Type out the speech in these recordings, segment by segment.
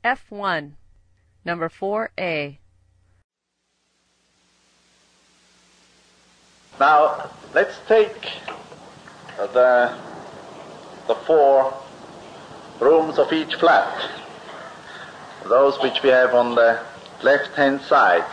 F1, number 4A. Now, let's take the 4 rooms of each flat, those which we have on the left-hand side.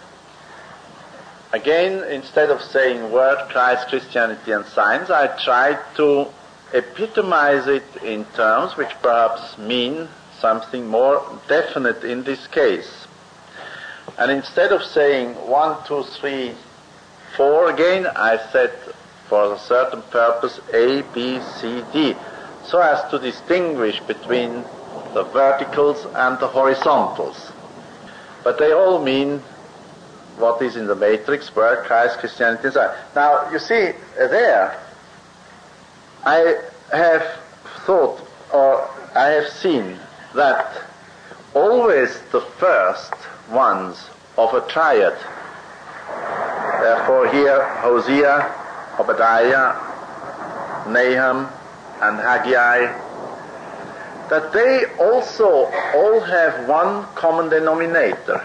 Again, instead of saying Word, Christ, Christianity and Science, I tried to epitomize it in terms which perhaps mean something more definite in this case. And instead of saying 1, 2, 3, 4 again, I said for a certain purpose A, B, C, D, so as to distinguish between the verticals and the horizontals. But they all mean what is in the matrix, Word, Christ, Christianity, and Science. Now, you see, there, I have thought, or I have seen, that always the first ones of a triad, therefore here Hosea, Obadiah, Nahum, and Haggai, that they also all have one common denominator,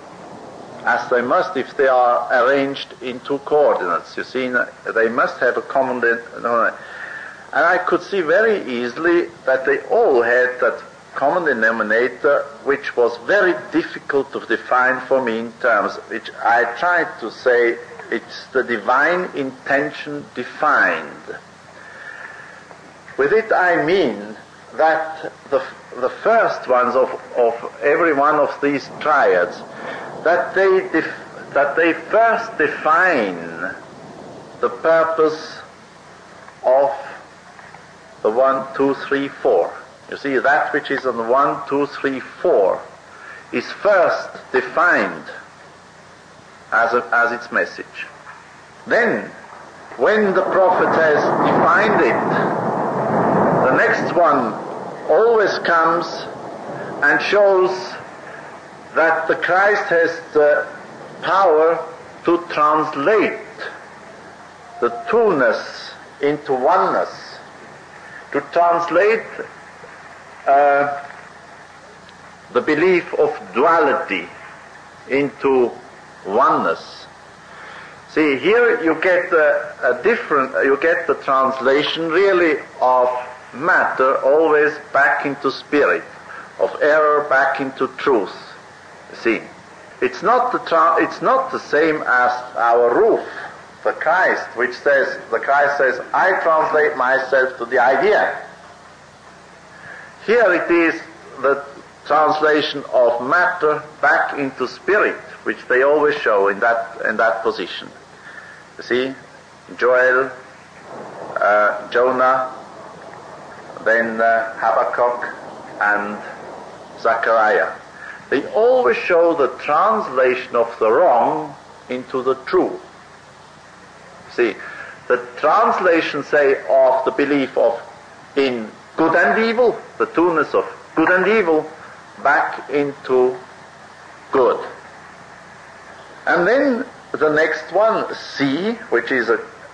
as they must if they are arranged in 2 coordinates. You see, they must have a common denominator. And I could see very easily that they all had that common denominator, which was very difficult to define for me in terms, which I tried to say it's the divine intention defined. With it I mean that the first ones of every one of these triads, that they first define the purpose of the 1, 2, 3, 4. You see, that which is on the 1, 2, 3, 4 is first defined as its message. Then, when the prophet has defined it, the next one always comes and shows that the Christ has the power to translate the two-ness into oneness, to translate the belief of duality into oneness. See, here you get you get the translation really of matter always back into spirit, of error back into truth. See, it's not the same as our roof, the Christ, which says, the Christ says, I translate myself to the idea. Here it is the translation of matter back into spirit, which they always show in that position. You see, Joel, Jonah, then Habakkuk and Zechariah. They always show the translation of the wrong into the true. See, the translation, say, of the belief in good and evil, the two-ness of good and evil, back into good. And then the next one, C, which is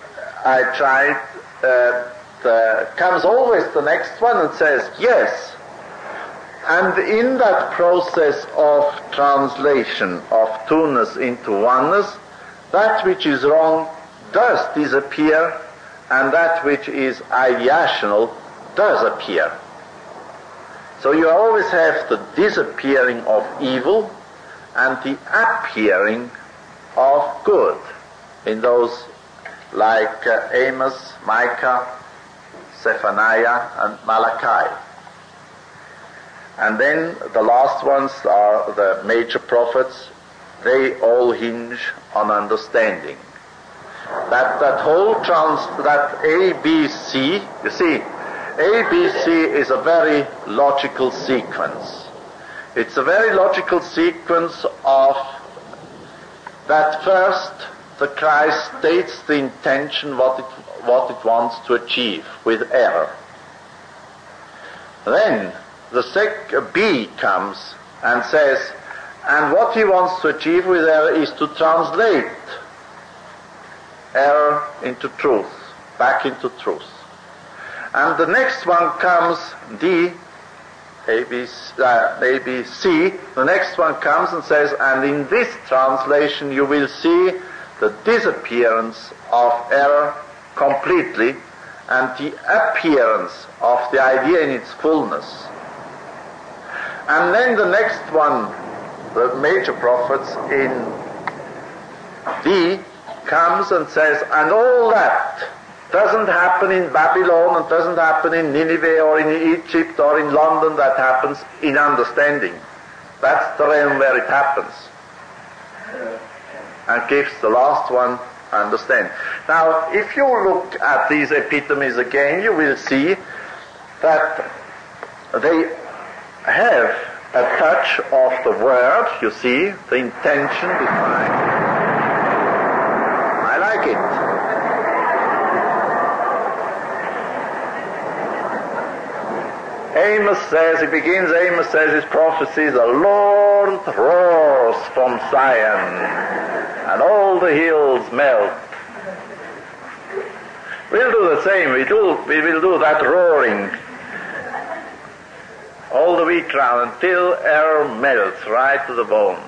comes always the next one and says, yes. And in that process of translation of two-ness into oneness, that which is wrong does disappear, and that which is ideational does appear. So you always have the disappearing of evil and the appearing of good in those like Amos, Micah, Zephaniah, and Malachi. And then the last ones are the major prophets. They all hinge on understanding. That whole that ABC, you see, ABC is a very logical sequence. It's a very logical sequence of that first the Christ states the intention, what it wants to achieve with error. Then the B comes and says, and what he wants to achieve with error is to translate error into truth, back into truth. And the next one comes, D, maybe C. The next one comes and says, and in this translation you will see the disappearance of error completely and the appearance of the idea in its fullness. And then the next one, the major prophets in D, comes and says, and all that doesn't happen in Babylon and doesn't happen in Nineveh or in Egypt or in London, that happens in understanding. That's the realm where it happens. And gives the last one, understand. Now, if you look at these epitomes again, you will see that they have a touch of the word, you see, the intention defined. I like it. Amos says his prophecy, the Lord roars from Zion, and all the hills melt. We'll do the same. We will do that roaring all the week round until error melts right to the bone.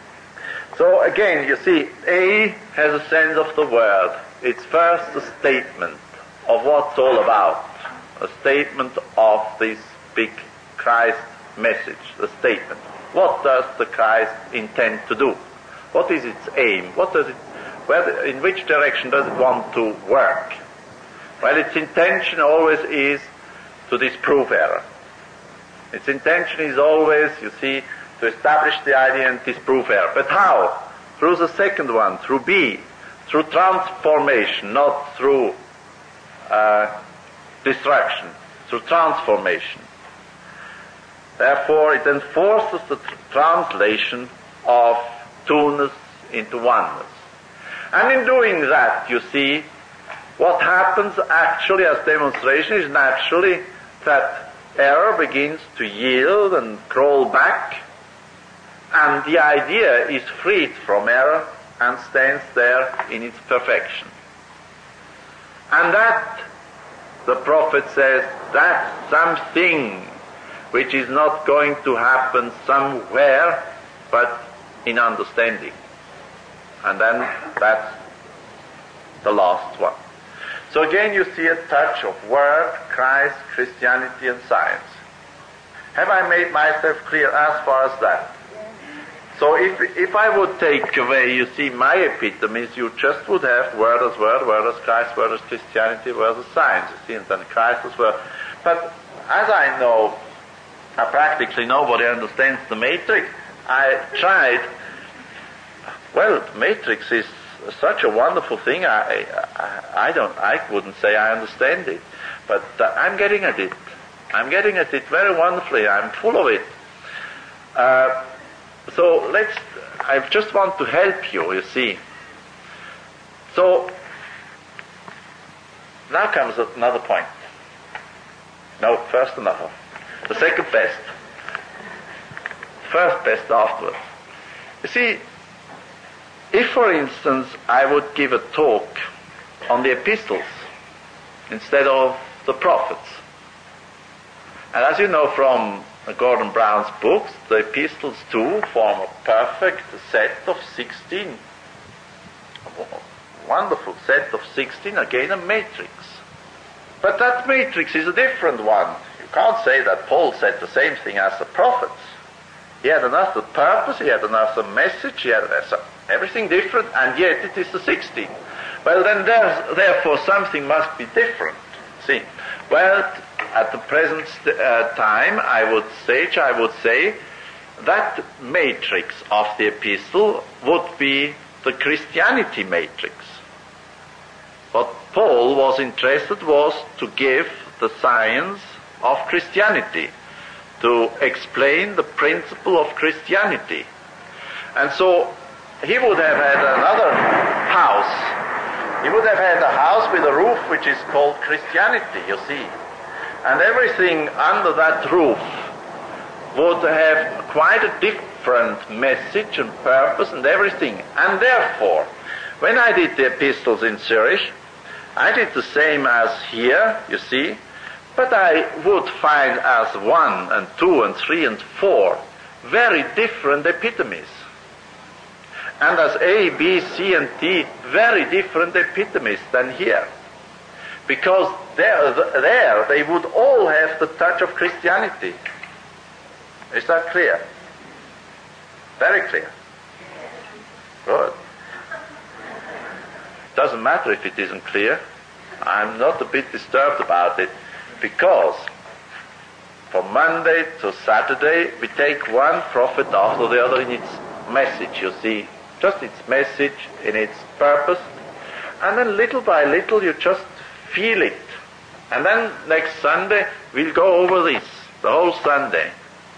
So again, you see, A has a sense of the word. It's first a statement of what's all about, a statement of this big Christ message, the statement. What does the Christ intend to do? What is its aim? In which direction does it want to work? Well, its intention always is to disprove error. Its intention is always, you see, to establish the idea and disprove error. But how? Through the second one, through B, through transformation, not through destruction, through transformation. Therefore, it enforces the translation of two-ness into oneness. And in doing that, you see, what happens actually as demonstration is naturally that error begins to yield and crawl back, and the idea is freed from error and stands there in its perfection. And that, the prophet says, that's something which is not going to happen somewhere, but in understanding. And then that's the last one. So again you see a touch of Word, Christ, Christianity and science. Have I made myself clear as far as that? So if I would take away, you see, my epitomes, you just would have Word as Word, Word as Christ, Word as Christianity, Word as science, you see, and then Christ as Word. But as I know, practically nobody understands the matrix, I tried. Well, matrix is such a wonderful thing. I wouldn't say I understand it, but I'm getting at it. I'm getting at it very wonderfully. I'm full of it. So I just want to help you see. So now comes another point. No, first another. The second best. First best afterwards. You see, if, for instance, I would give a talk on the epistles instead of the prophets, and as you know from Gordon Brown's books, the epistles too form a perfect set of 16, a wonderful set of 16, again a matrix. But that matrix is a different one. You can't say that Paul said the same thing as the prophets. He had another purpose, he had another message, he had everything different, and yet it is the 16. Well, then therefore something must be different. See, well, at the present time, I would say that matrix of the epistle would be the Christianity matrix. What Paul was interested was to give the science of Christianity, to explain the principle of Christianity. And so he would have had another house. He would have had a house with a roof which is called Christianity, you see. And everything under that roof would have quite a different message and purpose and everything. And therefore, when I did the epistles in Zurich, I did the same as here, you see, But I would find as 1 and 2 and 3 and 4 very different epitomes. And as A, B, C, and D, very different epitomes than here. Because there they would all have the touch of Christianity. Is that clear? Very clear. Good. Doesn't matter if it isn't clear. I'm not a bit disturbed about it, because from Monday to Saturday we take one prophet after the other in its message, you see, just its message in its purpose, and then little by little you just feel it. And then next Sunday we'll go over this, the whole Sunday.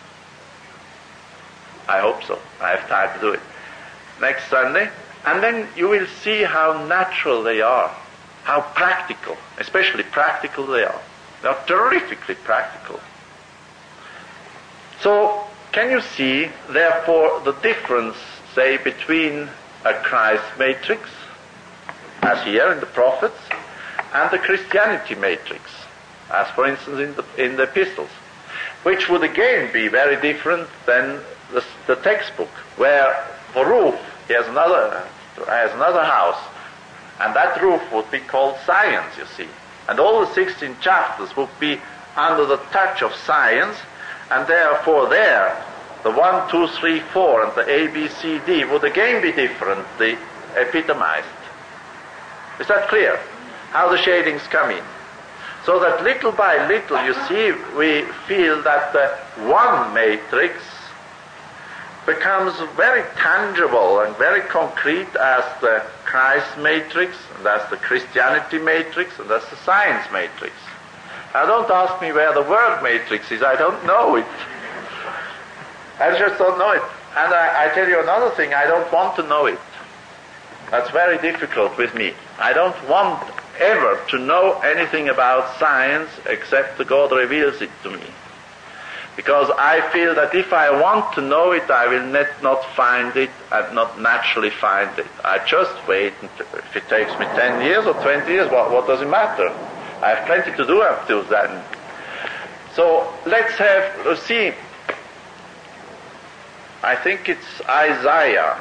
I hope so. I have time to do it. Next Sunday. And then you will see how natural they are, how practical, especially practical they are. They are terrifically practical. So, can you see, therefore, the difference, say, between a Christ matrix, as here in the prophets, and the Christianity matrix, as for instance in the epistles, which would again be very different than the textbook, where the roof he has another house, and that roof would be called science, you see. And all the 16 chapters would be under the touch of science, and therefore there, the 1, 2, 3, 4, and the A, B, C, D would again be differently epitomized. Is that clear? How the shadings come in. So that little by little, you see, we feel that the one matrix becomes very tangible and very concrete as the Christ matrix, and as the Christianity matrix, and as the science matrix. Now don't ask me where the word matrix is, I don't know it. I just don't know it. And I tell you another thing, I don't want to know it. That's very difficult with me. I don't want ever to know anything about science except that God reveals it to me. Because I feel that if I want to know it, I will not find it and not naturally find it. I just wait. If it takes me 10 years or 20 years, what does it matter? I have plenty to do up till then. So let's see. I think it's Isaiah.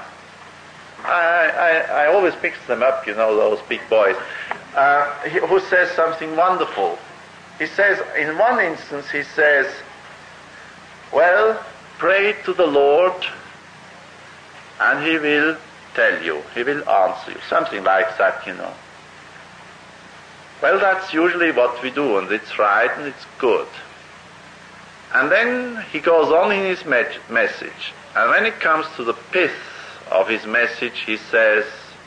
I always mix them up, you know, those big boys. Who says something wonderful. He says, in one instance, he says, well, pray to the Lord, and He will tell you, He will answer you. Something like that, you know. Well, that's usually what we do, and it's right, and it's good. And then he goes on in his message, and when it comes to the pith of his message, he says,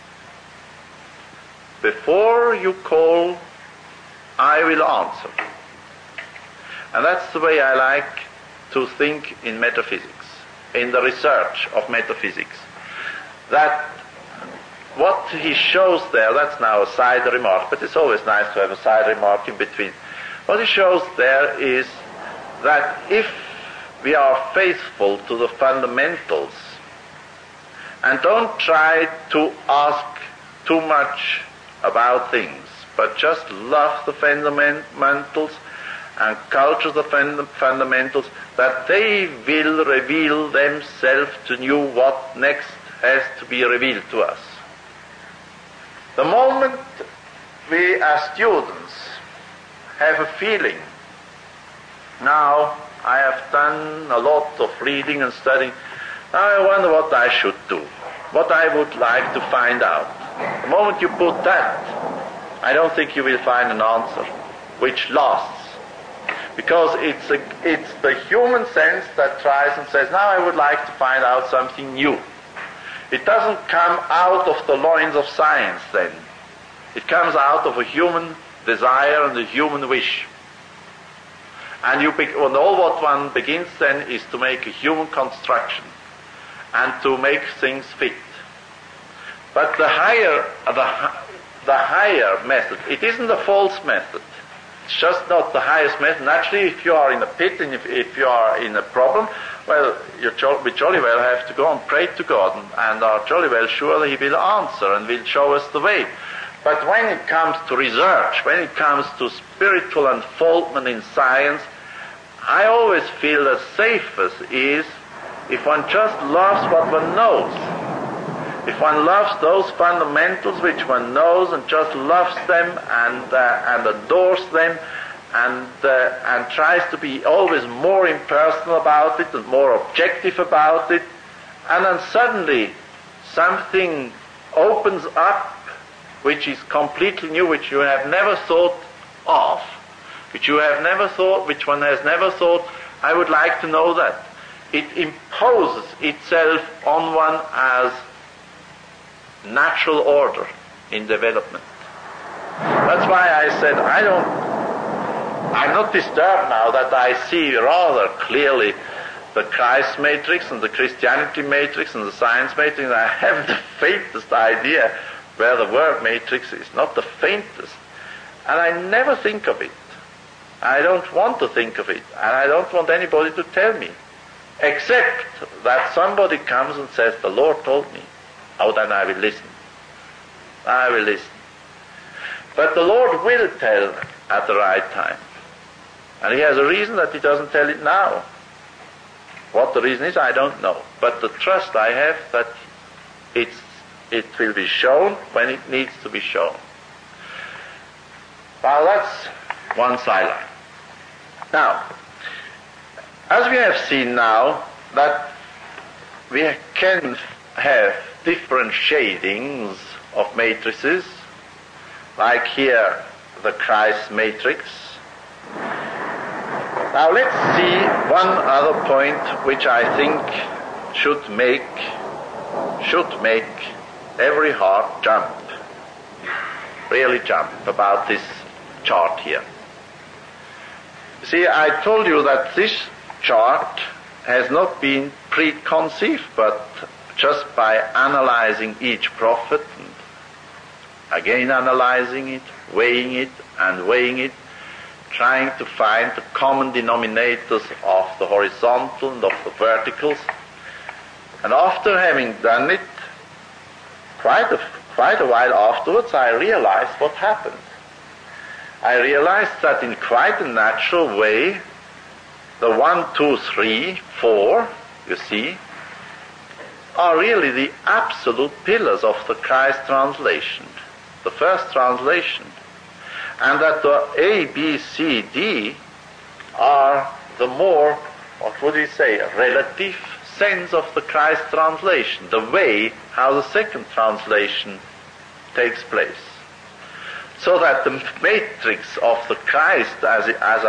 before you call, I will answer. And that's the way I like to think in metaphysics, in the research of metaphysics. That what he shows there, that's now a side remark, but it's always nice to have a side remark in between. What he shows there is that if we are faithful to the fundamentals and don't try to ask too much about things, but just love the fundamentals and culture the fundamentals, that they will reveal themselves to you what next has to be revealed to us. The moment we as students have a feeling, now I have done a lot of reading and studying, I wonder what I should do, what I would like to find out. The moment you put that, I don't think you will find an answer which lasts. Because it's the human sense that tries and says, now I would like to find out something new. It doesn't come out of the loins of science then. It comes out of a human desire and a human wish. And all what one begins then is to make a human construction and to make things fit. But the higher method, it isn't a false method. It's just not the highest method. Naturally, if you are in a pit and if you are in a problem, well, we jolly well have to go and pray to God and are jolly well sure that He will answer and will show us the way. But when it comes to research, when it comes to spiritual unfoldment in science, I always feel the safest is if one just loves what one knows. If one loves those fundamentals which one knows and just loves them and adores them and tries to be always more impersonal about it and more objective about it, and then suddenly something opens up which is completely new, which you have never thought of, which one has never thought, I would like to know that. It imposes itself on one as natural order in development. That's why I said I'm not disturbed now that I see rather clearly the Christ matrix and the Christianity matrix and the science matrix. I haven't the faintest idea where the word matrix is, not the faintest. And I never think of it. I don't want to think of it, and I don't want anybody to tell me, except that somebody comes and says, the Lord told me. Oh, then I will listen. I will listen. But the Lord will tell at the right time. And He has a reason that He doesn't tell it now. What the reason is, I don't know. But the trust I have that it will be shown when it needs to be shown. Now that's one sideline. Now, as we have seen now that we can have different shadings of matrices, like here the Christ matrix. Now let's see one other point which I think should make every heart jump, really jump about this chart here. See, I told you that this chart has not been preconceived, but just by analyzing each prophet, and again analyzing it, weighing it, trying to find the common denominators of the horizontal and of the verticals. And after having done it, quite a while afterwards, I realized what happened. I realized that in quite a natural way, the 1, 2, 3, 4, you see, are really the absolute pillars of the Christ translation, the first translation. And that the A, B, C, D are the more, what would we say, relative sense of the Christ translation, the way how the second translation takes place. So that the matrix of the Christ, as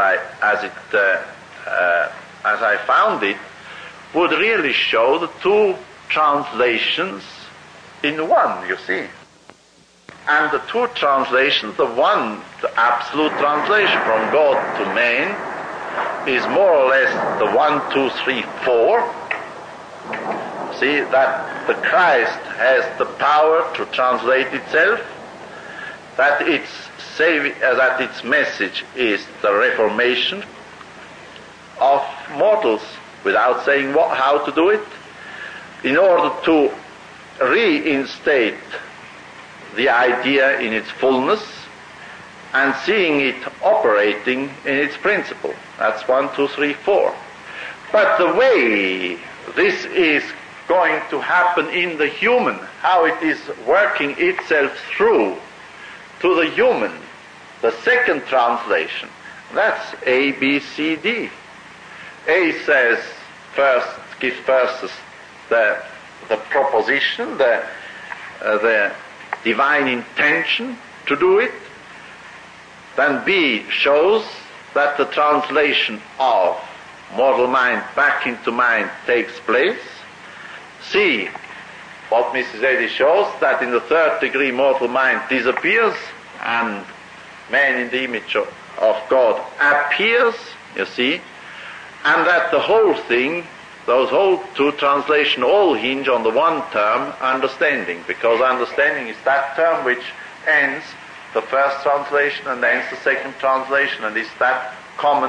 I found it, would really show the two translations in one, you see. And the two translations, the one, the absolute translation from God to man, is more or less the 1, 2, 3, 4. See, that the Christ has the power to translate itself, that its message is the reformation of mortals, without saying how to do it, in order to reinstate the idea in its fullness and seeing it operating in its principle. That's 1, 2, 3, 4. But the way this is going to happen in the human, how it is working itself through to the human, the second translation, that's A, B, C, D. A says gives first the proposition, the divine intention to do it. Then B shows that the translation of mortal mind back into mind takes place. C, what Mrs. Eddy shows, that in the third degree mortal mind disappears and man in the image of God appears, you see, and that the whole thing, those whole two translations all hinge on the one term, understanding, because understanding is that term which ends the first translation and ends the second translation, and is that common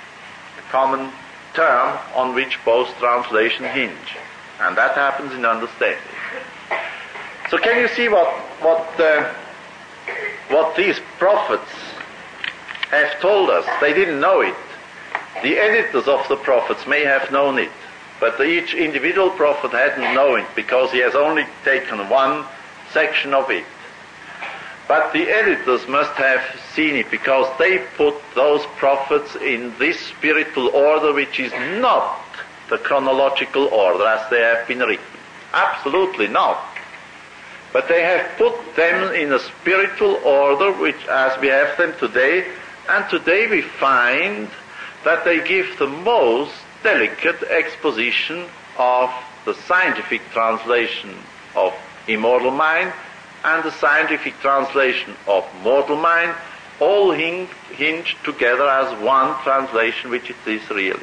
term on which both translations hinge. And that happens in understanding. So can you see what what these prophets have told us. They didn't know it. The editors of the prophets may have known it, but each individual prophet hadn't known it because he has only taken one section of it. But the editors must have seen it because they put those prophets in this spiritual order which is not the chronological order as they have been written. Absolutely not. But they have put them in a spiritual order which as we have them today, and today we find that they give the most delicate exposition of the scientific translation of immortal mind and the scientific translation of mortal mind, all hinged together as one translation, which it is really.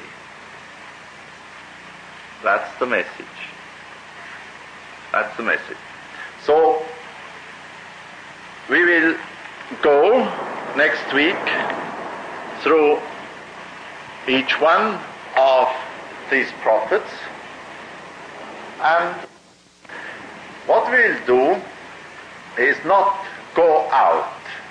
That's the message. That's the message. So, we will go next week through each one of these prophets, and what we'll do is not go out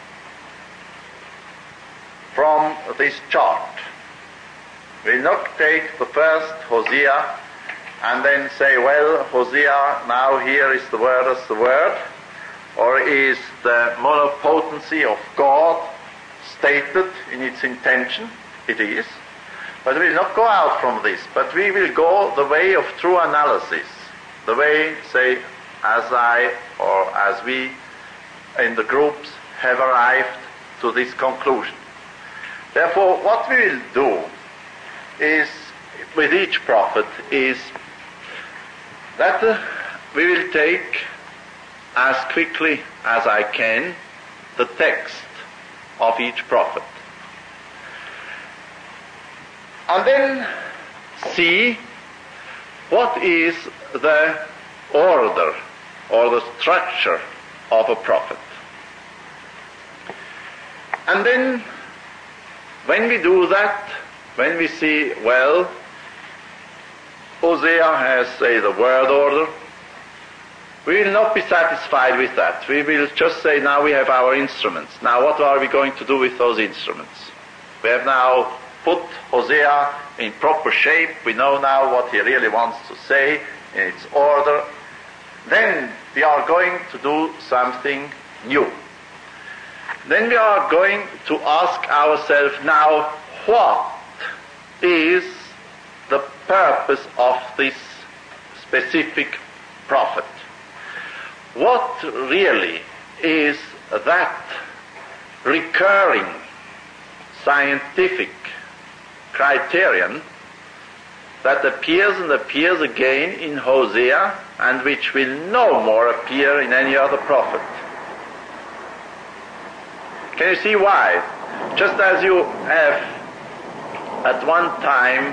from this chart. We'll not take the first Hosea and then say, well, Hosea, now here is the word as the word, or is the monopotency of God stated in its intention? It is. But we will not go out from this, but we will go the way of true analysis, the way, say, as I or as we in the groups have arrived to this conclusion. Therefore, what we will do is, with each prophet, is that we will take as quickly as I can the text of each prophet. And then see what is the order or the structure of a prophet. And then when we do that, when we see, well, Hosea has, say, the word order, we will not be satisfied with that. We will just say, now we have our instruments. Now what are we going to do with those instruments? We have now put Hosea in proper shape. We know now what he really wants to say in its order. Then we are going to do something new. Then we are going to ask ourselves now, what is the purpose of this specific prophet? What really is that recurring scientific criterion that appears and appears again in Hosea and which will no more appear in any other prophet? Can you see why? Just as you have at one time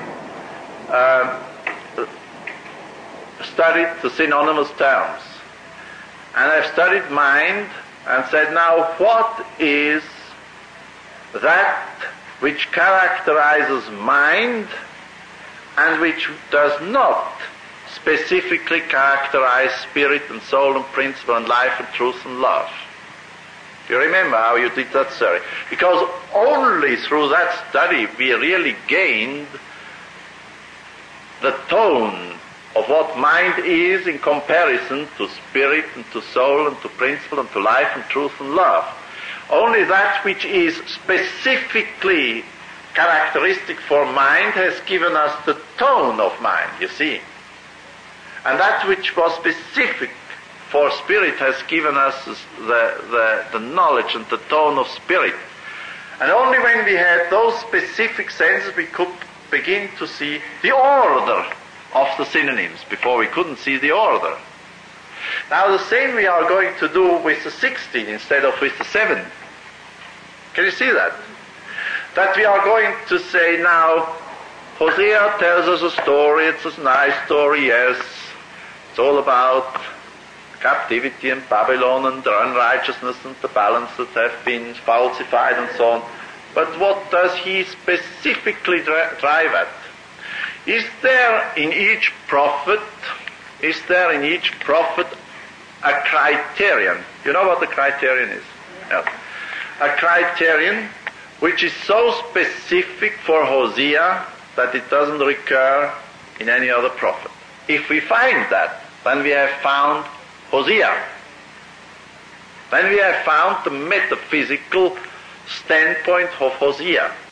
studied the synonymous terms, and I've studied mind and said, now what is that which characterizes mind and which does not specifically characterize spirit and soul and principle and life and truth and love? You remember how you did that study? Because only through that study we really gained the tone of what mind is in comparison to spirit and to soul and to principle and to life and truth and love. Only that which is specifically characteristic for mind has given us the tone of mind, you see. And that which was specific for spirit has given us the knowledge and the tone of spirit. And only when we had those specific senses we could begin to see the order of the synonyms. Before we couldn't see the order. Now the same we are going to do with the 16 instead of with the 7. Can you see that? That we are going to say now, Hosea tells us a story, it's a nice story, yes. It's all about captivity and Babylon and the unrighteousness and the balance that have been falsified and so on. But what does he specifically drive at? Is there in each prophet a criterion? You know what the criterion is? Yes. a criterion which is so specific for Hosea that it doesn't recur in any other prophet. If we find that, then we have found Hosea. Then we have found the metaphysical standpoint of Hosea.